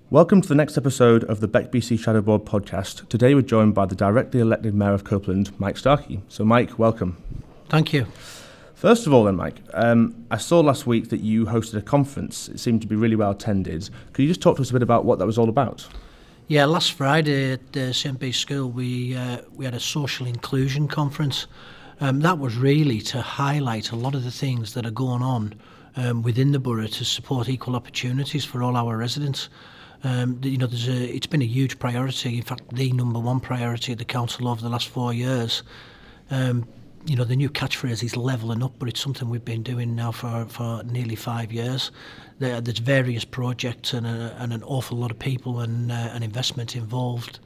Welcome to the next episode of the BEC Shadow Board podcast. Today we're joined by the directly elected Mayor of Copeland, Mike Starkey. So Mike, welcome. Thank you. First of all then, Mike, I saw last week that you hosted a conference. It seemed to be really well attended. Could you just talk to us a bit about what that was all about? Yeah, last Friday at St Bees School we had a social inclusion conference. That was really to highlight a lot of the things that are going on within the borough to support equal opportunities for all our residents. It's been a huge priority, in fact the number one priority of the council over the last 4 years. The new catchphrase is levelling up, but it's something we've been doing now for nearly 5 years. There's various projects and an awful lot of people and investment involved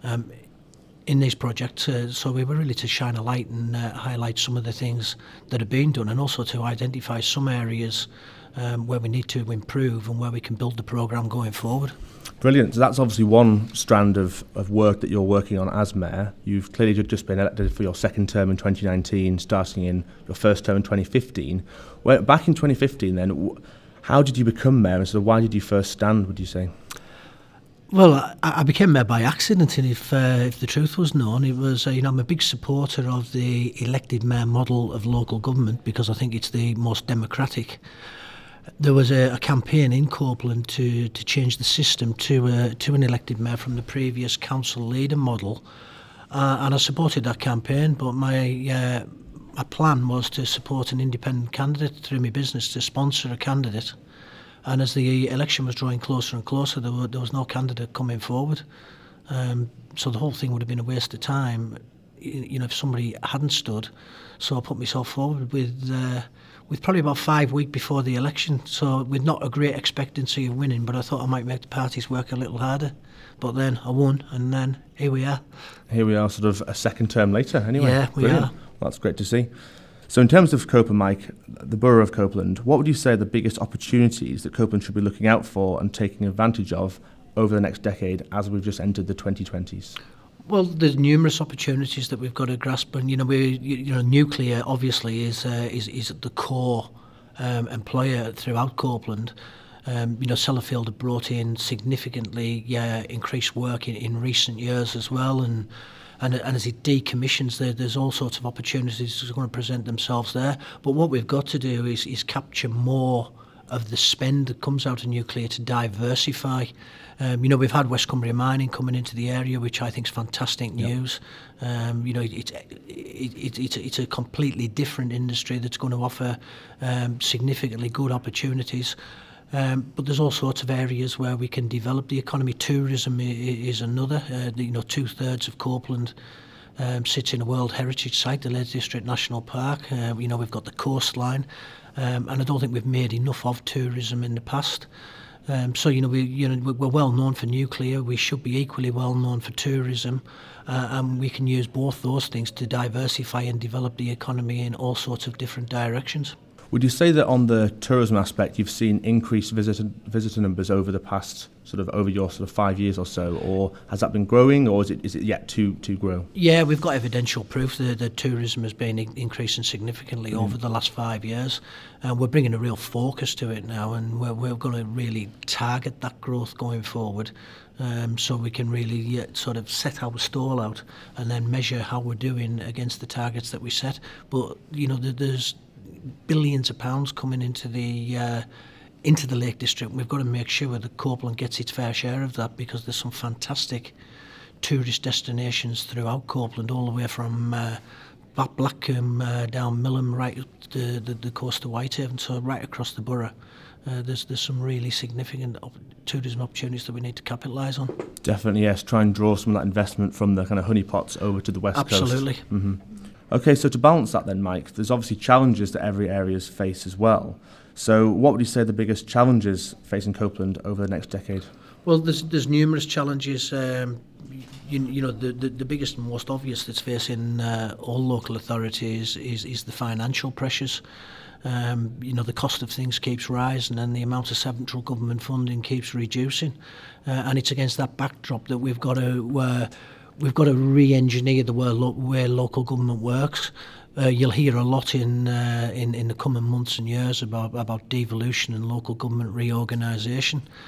in these projects, so we were really to shine a light and highlight some of the things that have been done, and also to identify some areas where we need to improve and where we can build the programme going forward. Brilliant. So that's obviously one strand of work that you're working on as Mayor. You've clearly just been elected for your second term in 2019, starting in your first term in 2015. Back in 2015 then, how did you become Mayor, and so why did you first stand, would you say? Well, I became Mayor by accident, and if the truth was known, it was, I'm a big supporter of the elected Mayor model of local government because I think it's the most democratic. There was a campaign in Copeland to change the system to an elected mayor from the previous council leader model, and I supported that campaign. But my plan was to support an independent candidate through my business, to sponsor a candidate. And as the election was drawing closer and closer, there was no candidate coming forward. So the whole thing would have been a waste of time, if somebody hadn't stood. So I put myself forward with probably about 5 weeks before the election, so with not a great expectancy of winning, but I thought I might make the parties work a little harder. But then I won, and then here we are. Here we are, sort of a second term later, anyway. Yeah, we are. Well, that's great to see. So in terms of Copeland, Mike, the Borough of Copeland, what would you say are the biggest opportunities that Copeland should be looking out for and taking advantage of over the next decade as we've just entered the 2020s? Well, there's numerous opportunities that we've got to grasp, and nuclear obviously is the core employer throughout Copeland. Sellafield have brought in significantly increased work in recent years as well, and as it decommissions, there's all sorts of opportunities that are going to present themselves there. But what we've got to do is capture more of the spend that comes out of nuclear to diversify. We've had West Cumbria Mining coming into the area, which I think is fantastic news. It's a completely different industry that's going to offer significantly good opportunities. But there's all sorts of areas where we can develop the economy. Tourism is another. 2/3 of Copeland sits in a World Heritage Site, the Lake District National Park. We've got the coastline, and I don't think we've made enough of tourism in the past. We're well known for nuclear. We should be equally well known for tourism, and we can use both those things to diversify and develop the economy in all sorts of different directions. Would you say that on the tourism aspect, you've seen increased visitor numbers over the past over your 5 years or so, or has that been growing, or is it yet to grow? Yeah, we've got evidential proof that tourism has been increasing significantly over the last 5 years, and we're bringing a real focus to it now, and we're going to really target that growth going forward, so we can really sort of set our stall out and then measure how we're doing against the targets that we set. But there's billions of pounds coming into the Lake District. We've got to make sure that Copeland gets its fair share of that, because there's some fantastic tourist destinations throughout Copeland, all the way from Blackcomb down Millham, right up to the coast of Whitehaven, so right across the borough. There's some really significant tourism opportunities that we need to capitalise on. Definitely, yes. Try and draw some of that investment from the kind of honeypots over to the west coast. Absolutely. Mm-hmm. Okay, so to balance that then, Mike, there's obviously challenges that every areas face as well. So what would you say are the biggest challenges facing Copeland over the next decade? Well, there's numerous challenges. The biggest and most obvious that's facing all local authorities is the financial pressures. The cost of things keeps rising, and the amount of central government funding keeps reducing. And it's against that backdrop that we've got to re-engineer the way local government works. You'll hear a lot in the coming months and years about devolution and local government reorganisation.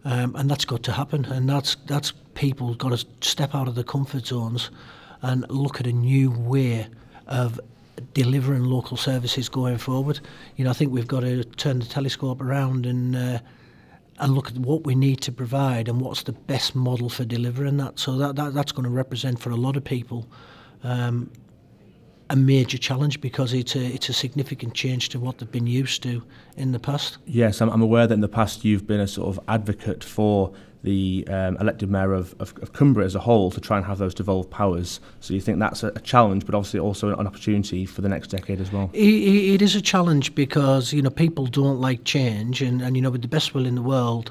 and that's got to happen. And that's people got to step out of their comfort zones and look at a new way of delivering local services going forward. I think we've got to turn the telescope around and look at what we need to provide and what's the best model for delivering that. So that's going to represent for a lot of people a major challenge, because it's a significant change to what they've been used to in the past. Yes, I'm aware that in the past you've been a sort of advocate for the elected mayor of Cumbria as a whole to try and have those devolved powers. So you think that's a challenge, but obviously also an opportunity for the next decade as well? It is a challenge because, people don't like change, and with the best will in the world,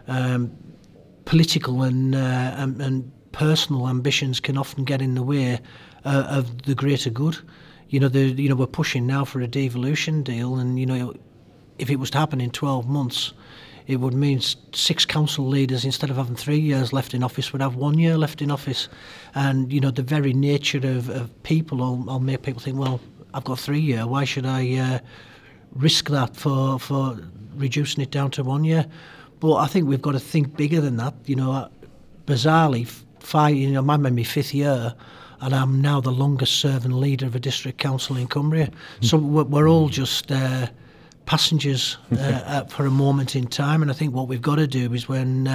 political and personal ambitions can often get in the way of the greater good. We're pushing now for a devolution deal, and if it was to happen in 12 months, it would mean 6 council leaders, instead of having 3 years left in office, would have 1 year left in office. And the very nature of people will make people think, well, I've got 3 years, why should I risk that for reducing it down to 1 year? But I think we've got to think bigger than that. Bizarrely, I'm in my 5th year, and I'm now the longest serving leader of a district council in Cumbria. So we're all just passengers for a moment in time, and I think what we've got to do is when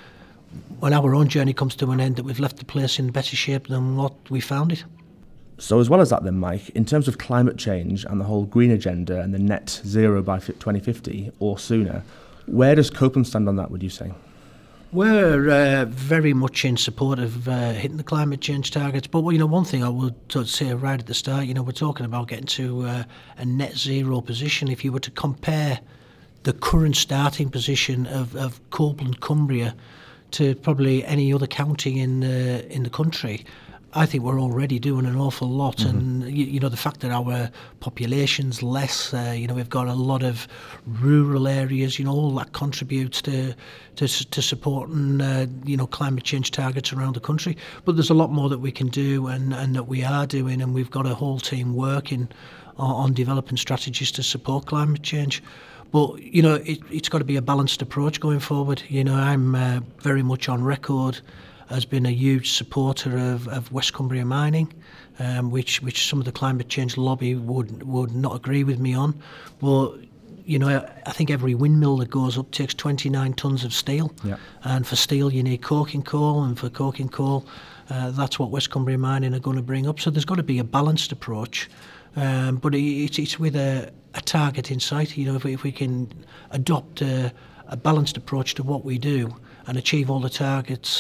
our own journey comes to an end, that we've left the place in better shape than what we found it. So as well as that then, Mike, in terms of climate change and the whole green agenda and the net zero by 2050 or sooner, where does Copeland stand on that, would you say? We're very much in support of hitting the climate change targets. But one thing I would say right at the start, we're talking about getting to a net zero position. If you were to compare the current starting position of Copeland, Cumbria, to probably any other county in the country, I think we're already doing an awful lot. And the fact that our population's less, we've got a lot of rural areas, all that contributes to supporting climate change targets around the country. But there's a lot more that we can do and that we are doing, and we've got a whole team working on developing strategies to support climate change. But it's got to be a balanced approach going forward. I'm very much on record has been a huge supporter of West Cumbria mining, which some of the climate change lobby would not agree with me on. But I think every windmill that goes up takes 29 tonnes of steel, and for steel you need coking coal, and for coking coal, that's what West Cumbria mining are going to bring up. So there's got to be a balanced approach, but it's with a target in sight. If we can adopt a balanced approach to what we do and achieve all the targets,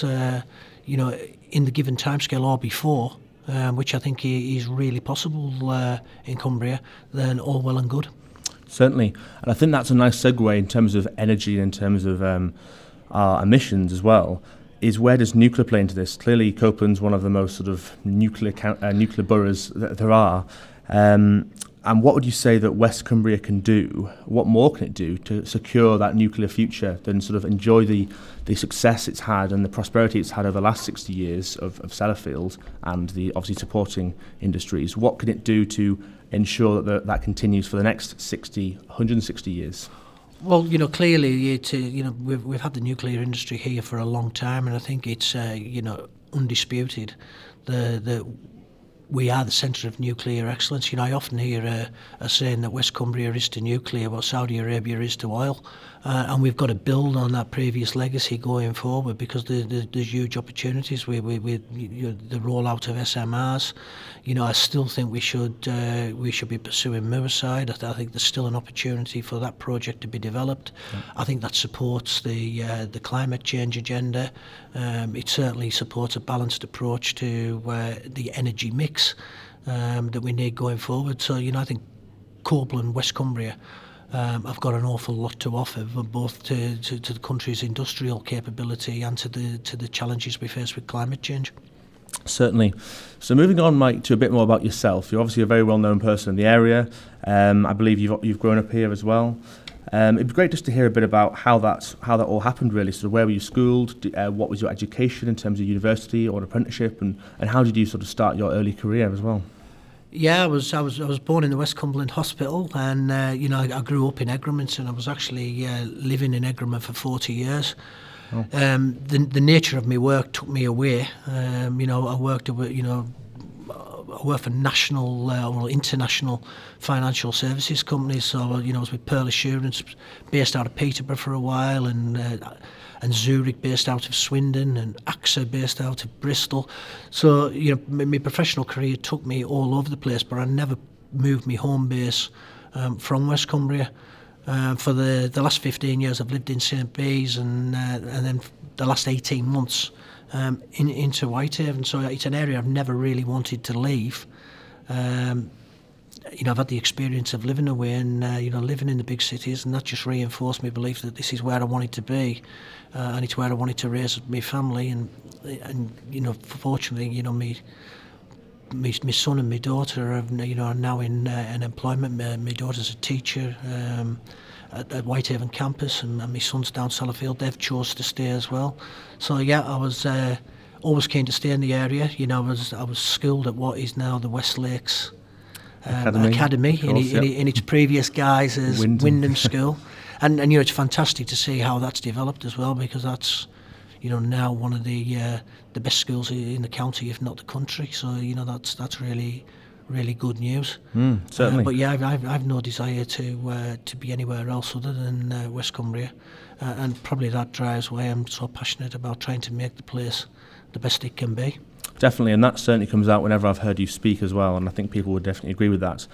in the given timescale or before, which I think is really possible in Cumbria, then all well and good. Certainly, and I think that's a nice segue in terms of energy and in terms of our emissions as well. Is where does nuclear play into this? Clearly, Copeland's one of the most sort of nuclear boroughs that there are. And what would you say that West Cumbria can do? What more can it do to secure that nuclear future than sort of enjoy the success it's had and the prosperity it's had over the last 60 years of Sellafield and the obviously supporting industries? What can it do to ensure that continues for the next 160 years? Well, clearly, we've had the nuclear industry here for a long time, and I think it's undisputed that we are the centre of nuclear excellence. I often hear a saying that West Cumbria is to nuclear what Saudi Arabia is to oil, and we've got to build on that previous legacy going forward, because there's huge opportunities with the rollout of SMRs. I still think we should be pursuing Moorside. I think there's still an opportunity for that project to be developed. Yeah. I think that supports the climate change agenda. It certainly supports a balanced approach to the energy mix that we need going forward. So, I think Copeland, West Cumbria, have got an awful lot to offer, both to the country's industrial capability and to the challenges we face with climate change. Certainly. So moving on, Mike, to a bit more about yourself. You're obviously a very well-known person in the area. I believe you've grown up here as well. It'd be great just to hear a bit about how that all happened, really. So where were you schooled? What was your education in terms of university or apprenticeship, and how did you sort of start your early career as well? Yeah, I was born in the West Cumberland Hospital, and I grew up in Egremont, and I was actually living in Egremont for 40 years. Oh. The nature of my work took me away. I worked for national or international financial services companies. So I was with Pearl Assurance, based out of Peterborough for a while, and Zurich, based out of Swindon, and AXA, based out of Bristol. So my professional career took me all over the place, but I never moved my home base from West Cumbria. For the last 15 years, I've lived in St Bees, and then the last 18 months into Whitehaven. So it's an area I've never really wanted to leave. I've had the experience of living away and living in the big cities, and that just reinforced my belief that this is where I wanted to be, and it's where I wanted to raise my family. And fortunately, my son and my daughter are now in employment. My daughter's a teacher at Whitehaven campus, and my son's down Sellafield. They've chose to stay as well. So yeah, I was always keen to stay in the area. I was schooled at what is now the West Lakes Academy in its previous guise as Wyndham School, and it's fantastic to see how that's developed as well, because that's now one of the best schools in the county, if not the country. So that's really good news. Certainly. But yeah, I've no desire to be anywhere else other than West Cumbria, and probably that drives why I'm so passionate about trying to make the place the best it can be. Definitely, and that certainly comes out whenever I've heard you speak as well, and I think people would definitely agree with that.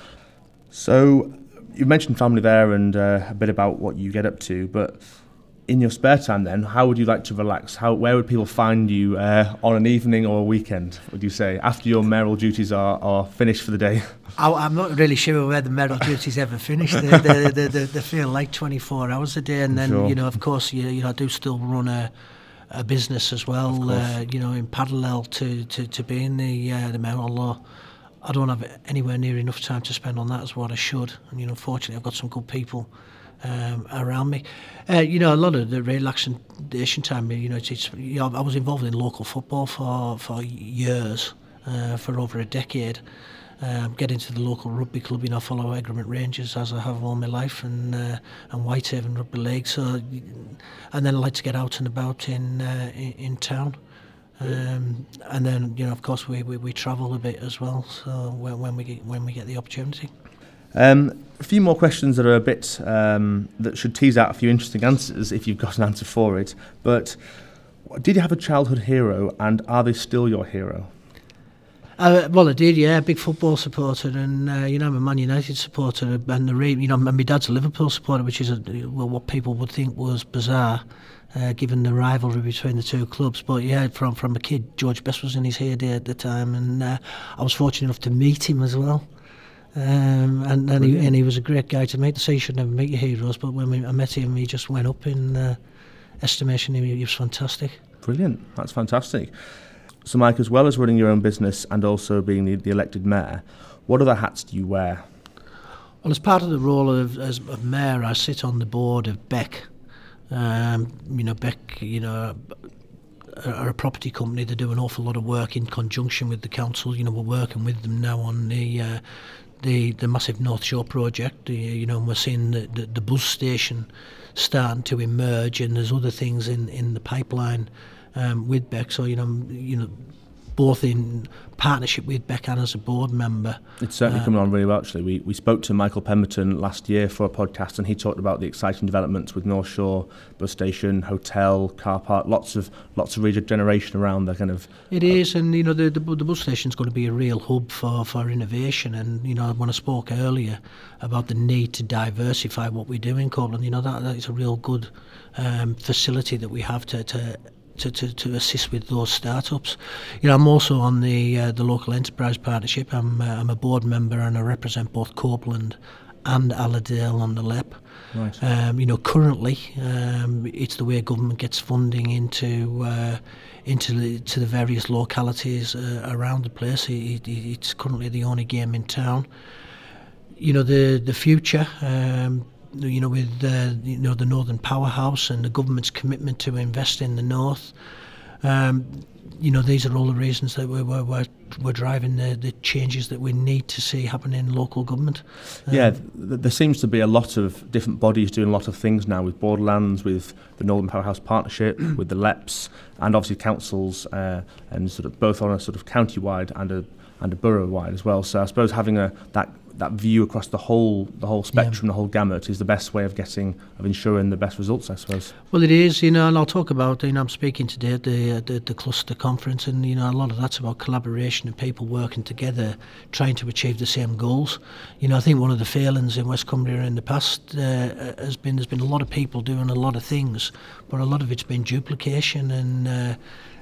So you mentioned family there and a bit about what you get up to, but in your spare time then, how would you like to relax? Where would people find you on an evening or a weekend, would you say, after your mayoral duties are finished for the day? I'm not really sure where the mayoral duties ever finish. They feel like 24 hours a day, and then, sure. Of course, I do still run a business as well, in parallel to being the mayor, although I don't have anywhere near enough time to spend on that as what I should. And, fortunately, I've got some good people around me. A lot of the relaxation time, I was involved in local football for years, for over a decade. Get into the local rugby club, follow Egremont Rangers as I have all my life, and Whitehaven Rugby League. So, and then I like to get out and about in town, and then of course we travel a bit as well. So when we get the opportunity. A few more questions that are a bit that should tease out a few interesting answers if you've got an answer for it. But did you have a childhood hero, and are they still your hero? Well, I did, yeah. Big football supporter, and I'm a Man United supporter, and my dad's a Liverpool supporter, which is what people would think was bizarre, given the rivalry between the two clubs. But yeah, from a kid, George Best was in his heyday at the time, and I was fortunate enough to meet him as well. And he was a great guy to meet. So you should never meet your heroes, but when I met him, he just went up in estimation. He was fantastic. Brilliant, that's fantastic. So Mike, as well as running your own business and also being the elected mayor, what other hats do you wear? Well, as part of the role as mayor, I sit on the board of Beck. Beck, are a property company. They do an awful lot of work in conjunction with the council. We're working with them now on the massive North Shore project. And we're seeing the bus station starting to emerge, and there's other things in the pipeline with Beck. So both in partnership with Beck and as a board member. It's certainly coming on really well, actually. We spoke to Michael Pemberton last year for a podcast, and he talked about the exciting developments with North Shore bus station, hotel, car park, lots of regeneration around the kind of. It is, and the bus station's going to be a real hub for innovation. And when I spoke earlier about the need to diversify what we do in Copeland, that is a real good facility that we have to assist with those startups. I'm also on the local enterprise partnership. I'm a board member, and I represent both Copeland and Allerdale on the LEP. Right. Currently, it's the way government gets funding into the various localities around the place. It's currently the only game in town. The future. With the Northern Powerhouse and the government's commitment to invest in the north, You know, these are all the reasons that we're driving the changes that we need to see happen in local government. There seems to be a lot of different bodies doing a lot of things now with Borderlands, with the Northern Powerhouse Partnership, with the LEPs, and obviously councils, and sort of both on a sort of county-wide and a borough-wide as well. So I suppose having that view across the whole spectrum, the whole gamut, is the best way of ensuring the best results, I suppose. Well, it is, you know, and I'll talk about, you know, I'm speaking today at the cluster conference, and, you know, a lot of that's about collaboration and people working together, trying to achieve the same goals. You know, I think one of the failings in West Cumbria in the past there's been a lot of people doing a lot of things, but a lot of it's been duplication and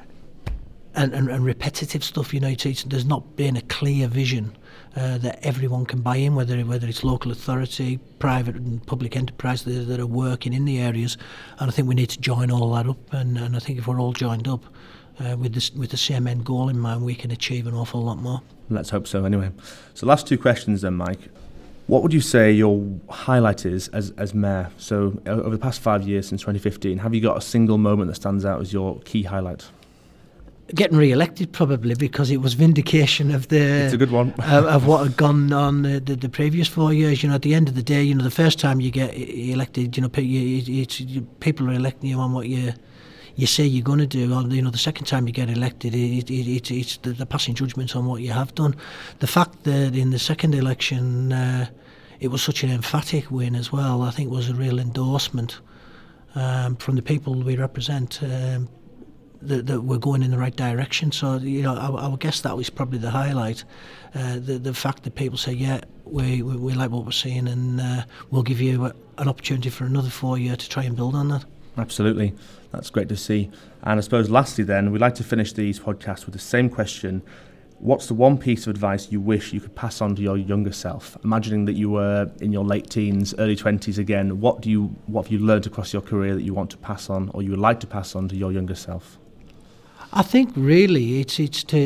repetitive stuff. You know, there's not been a clear vision that everyone can buy in, whether it's local authority, private and public enterprise that are working in the areas. And I think we need to join all that up. And I think if we're all joined up with the same end goal in mind, we can achieve an awful lot more. Let's hope so anyway. So last two questions then, Mike. What would you say your highlight is as Mayor? So over the past 5 years since 2015, have you got a single moment that stands out as your key highlight? Getting re-elected, probably, because it was vindication of it's a good one. of what had gone on the previous 4 years. You know, at the end of the day, you know, the first time you get elected, you know, people are electing you on what you say you're going to do. Or, you know, the second time you get elected, it's the passing judgment on what you have done. The fact that in the second election it was such an emphatic win as well, I think was a real endorsement from the people we represent. That we're going in the right direction. So, you know, I would guess that was probably the highlight. The fact that people say, yeah, we like what we're seeing, and we'll give you an opportunity for another 4 years to try and build on that. Absolutely. That's great to see. And I suppose lastly then, we'd like to finish these podcasts with the same question. What's the one piece of advice you wish you could pass on to your younger self? Imagining that you were in your late teens, early 20s again, what have you learned across your career that you want to pass on, or you would like to pass on to your younger self? I think really it's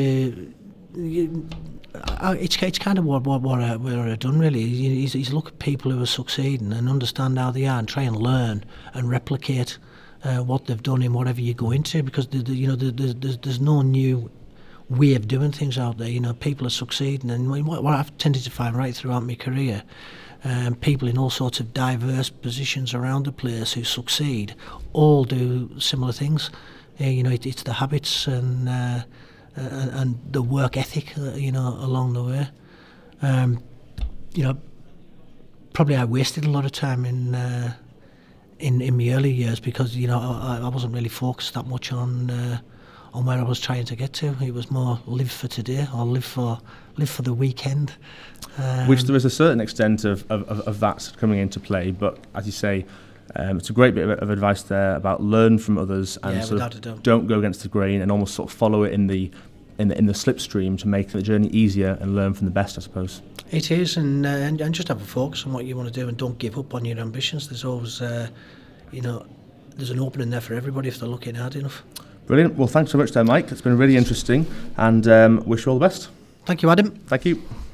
kind of what I've done really. Is look at people who are succeeding and understand how they are, and try and learn and replicate what they've done in whatever you go into, because you know there's no new way of doing things out there. You know, people are succeeding, and what I've tended to find right throughout my career, people in all sorts of diverse positions around the place who succeed all do similar things. You know, it's the habits and the work ethic, you know, along the way. You know, probably I wasted a lot of time in my early years because, you know, I wasn't really focused that much on where I was trying to get to. It was more live for today or live for the weekend. Which there is a certain extent of that coming into play, but as you say, it's a great bit of advice there about learn from others and sort of don't go against the grain, and almost sort of follow it in the slipstream to make the journey easier and learn from the best, I suppose. It is, and just have a focus on what you want to do and don't give up on your ambitions. There's always, you know, there's an opening there for everybody if they're looking hard enough. Brilliant. Well, thanks so much there, Mike. It's been really interesting, and wish you all the best. Thank you, Adam. Thank you.